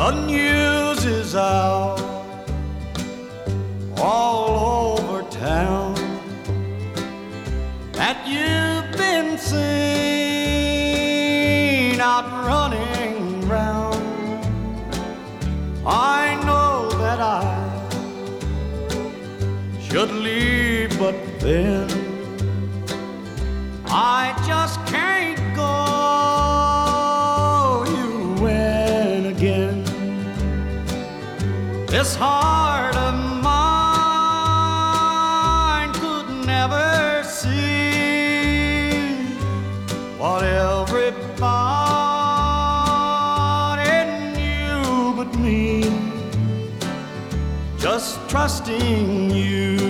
The news is out all over town that you've been seen out running round. I know that I should leave, but then I just can't go. You win again. This heart of mine could never see what everybody knew but me, just trusting you.